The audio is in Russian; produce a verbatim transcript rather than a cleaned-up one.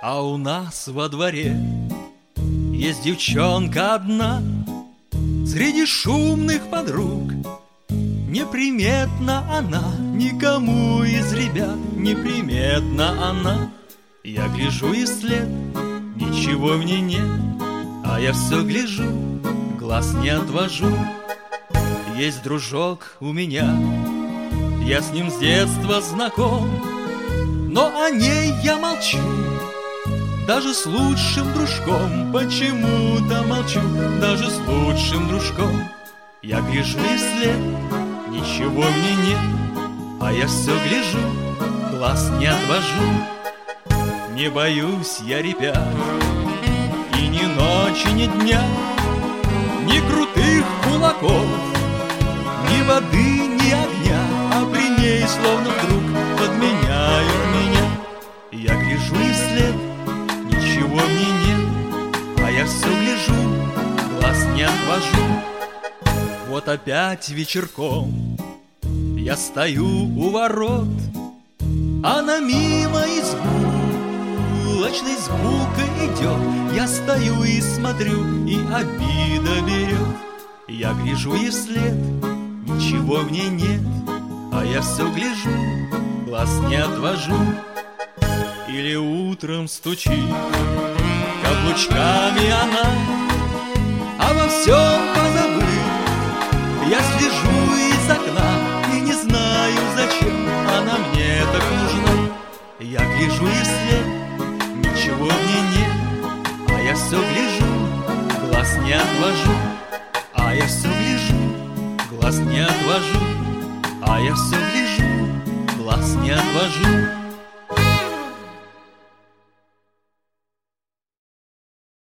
А у нас во дворе есть девчонка одна, среди шумных подруг. Неприметна она никому из ребят, неприметна она. Я гляжу и вслед, ничего в ней нет, а я все гляжу, глаз не отвожу. Есть дружок у меня, я с ним с детства знаком, но о ней я молчу. Даже с лучшим дружком почему-то молчу. Даже с лучшим дружком я гляжу и вслед, ничего в ней нет, а я все гляжу, глаз не отвожу. Не боюсь я ребят, и ни ночи, ни дня, ни крутых кулаков, ни воды, ни огня, а при ней словно вдруг подменяют меня. Я гляжу и вслед, ничего в ней нет, а я все гляжу, глаз не отвожу. Вот опять вечерком я стою у ворот, она мимо избу булочной с булкой идет. Я стою и смотрю, и обида берет. Я гляжу и вслед, ничего в ней нет, а я все гляжу, глаз не отвожу. Или утром стучит каблучками она, обо всем позабыв. Я слежу из окна и не знаю, зачем она мне так нужна. Я гляжу и вслед, ничего в ней нет, а я все гляжу, глаз не отвожу. А я все гляжу, глаз не отвожу. А я все гляжу, глаз не отвожу.